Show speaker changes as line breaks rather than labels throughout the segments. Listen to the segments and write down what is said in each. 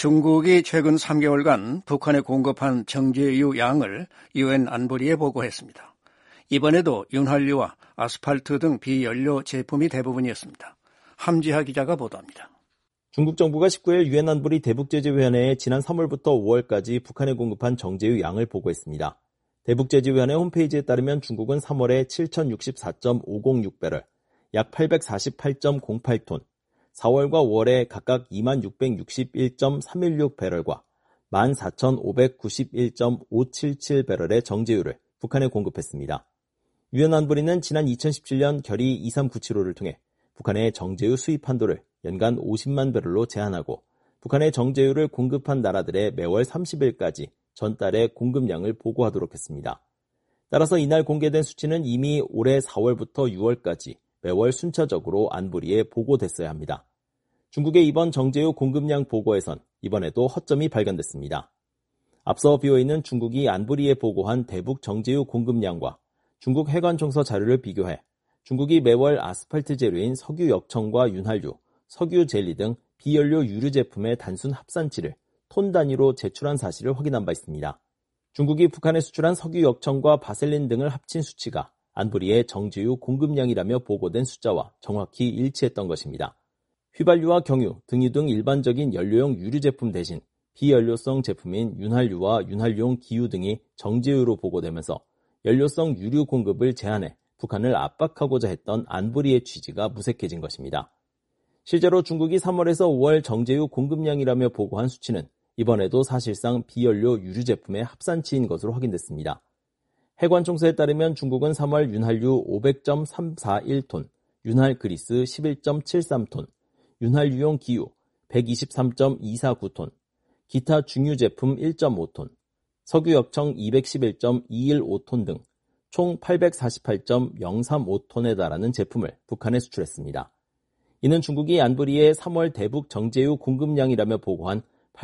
중국이 최근 3개월간 북한에 공급한 정제유 양을 유엔 안보리에 보고했습니다. 이번에도 윤활유와 아스팔트 등 비연료 제품이 대부분이었습니다. 함지하 기자가 보도합니다.
중국 정부가 19일 유엔 안보리 대북제재위원회에 지난 3월부터 5월까지 북한에 공급한 정제유 양을 보고했습니다. 대북제재위원회 홈페이지에 따르면 중국은 3월에 7,064.506배럴, 약 848.08톤, 4월과 5월에 각각 2661.316배럴과 14,591.577배럴의 정제유를 북한에 공급했습니다. 유엔 안보리는 지난 2017년 결의 23975를 통해 북한의 정제유 수입 한도를 연간 50만 배럴로 제한하고 북한의 정제유를 공급한 나라들의 매월 30일까지 전달의 공급량을 보고하도록 했습니다. 따라서 이날 공개된 수치는 이미 올해 4월부터 6월까지 매월 순차적으로 안보리에 보고됐어야 합니다. 중국의 이번 정제유 공급량 보고에선 이번에도 허점이 발견됐습니다. 앞서 BOA는 중국이 안보리에 보고한 대북 정제유 공급량과 중국 해관총서 자료를 비교해 중국이 매월 아스팔트 재료인 석유 역청과 윤활유, 석유 젤리 등 비연료 유류 제품의 단순 합산치를 톤 단위로 제출한 사실을 확인한 바 있습니다. 중국이 북한에 수출한 석유 역청과 바셀린 등을 합친 수치가 안보리의 정제유 공급량이라며 보고된 숫자와 정확히 일치했던 것입니다. 휘발유와 경유, 등유 등 일반적인 연료용 유류 제품 대신 비연료성 제품인 윤활유와 윤활유용 기유 등이 정제유로 보고되면서 연료성 유류 공급을 제한해 북한을 압박하고자 했던 안보리의 취지가 무색해진 것입니다. 실제로 중국이 3월에서 5월 정제유 공급량이라며 보고한 수치는 이번에도 사실상 비연료 유류 제품의 합산치인 것으로 확인됐습니다. 해관총서에 따르면 중국은 3월 윤활유 500.341톤, 윤활 그리스 11.73톤, 윤활유용 기유 123.249톤, 기타 중유 제품 1.5톤, 석유 역청 211.215톤 등 총 848.035톤에 달하는 제품을 북한에 수출했습니다. 이는 중국이 안보리에 3월 대북 정제유 공급량이라며 보고한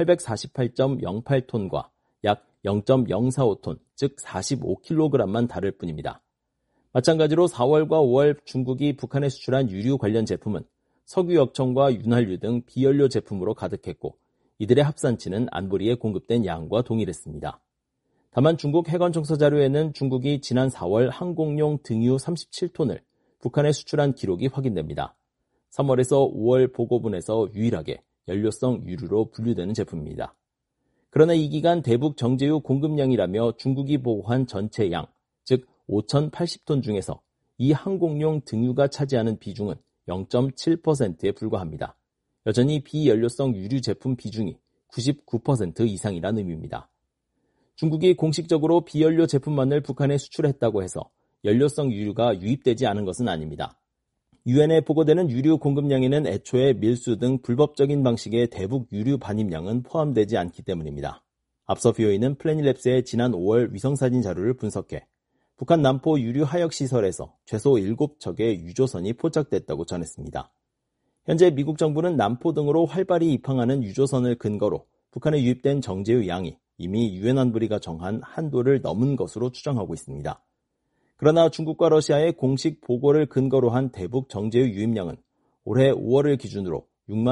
848.08톤과 약 0.045톤, 즉 45kg만 다를 뿐입니다. 마찬가지로 4월과 5월 중국이 북한에 수출한 유류 관련 제품은 석유 역청과 윤활유 등 비연료 제품으로 가득했고 이들의 합산치는 안보리에 공급된 양과 동일했습니다. 다만 중국 해관총서 자료에는 중국이 지난 4월 항공용 등유 37톤을 북한에 수출한 기록이 확인됩니다. 3월에서 5월 보고분에서 유일하게 연료성 유류로 분류되는 제품입니다. 그러나 이 기간 대북 정제유 공급량이라며 중국이 보고한 전체 양, 즉 5,080톤 중에서 이 항공용 등유가 차지하는 비중은 0.7%에 불과합니다. 여전히 비연료성 유류 제품 비중이 99% 이상이라는 의미입니다. 중국이 공식적으로 비연료 제품만을 북한에 수출했다고 해서 연료성 유류가 유입되지 않은 것은 아닙니다. 유엔에 보고되는 유류 공급량에는 애초에 밀수 등 불법적인 방식의 대북 유류 반입량은 포함되지 않기 때문입니다. 앞서 BOA는 플래닛랩스의 지난 5월 위성사진 자료를 분석해 북한 남포 유류 하역 시설에서 최소 7척의 유조선이 포착됐다고 전했습니다. 현재 미국 정부는 남포 등으로 활발히 입항하는 유조선을 근거로 북한에 유입된 정제유 양이 이미 유엔 안보리가 정한 한도를 넘은 것으로 추정하고 있습니다. 그러나 중국과 러시아의 공식 보고를 근거로 한 대북 정제유 유입량은 올해 5월을 기준으로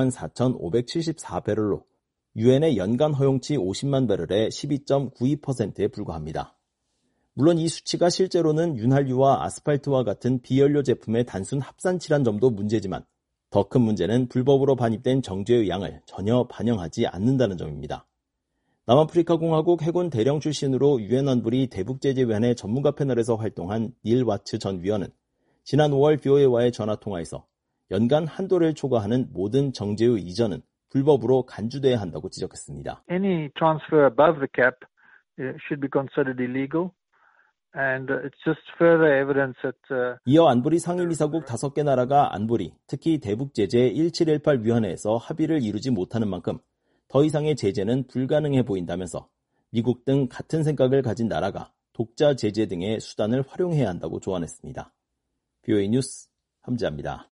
64,574배럴로 유엔의 연간 허용치 50만 배럴의 12.92%에 불과합니다. 물론 이 수치가 실제로는 윤활유와 아스팔트와 같은 비연료 제품의 단순 합산치란 점도 문제지만 더 큰 문제는 불법으로 반입된 정제유 양을 전혀 반영하지 않는다는 점입니다. 남아프리카 공화국 해군 대령 출신으로 유엔 안보리 대북제재위원회 전문가 패널에서 활동한 닐 와츠 전 위원은 지난 5월 BOA와의 전화통화에서 연간 한도를 초과하는 모든 정제유 이전은 불법으로 간주돼야 한다고 지적했습니다.
Any transfer above the cap should be considered illegal. And it's just further evidence that
이어 안보리 상임이사국 5개 나라가 안보리, 특히 대북제재 1718 위원회에서 합의를 이루지 못하는 만큼 더 이상의 제재는 불가능해 보인다면서 미국 등 같은 생각을 가진 나라가 독자 제재 등의 수단을 활용해야 한다고 조언했습니다. BOA 뉴스 함지아입니다.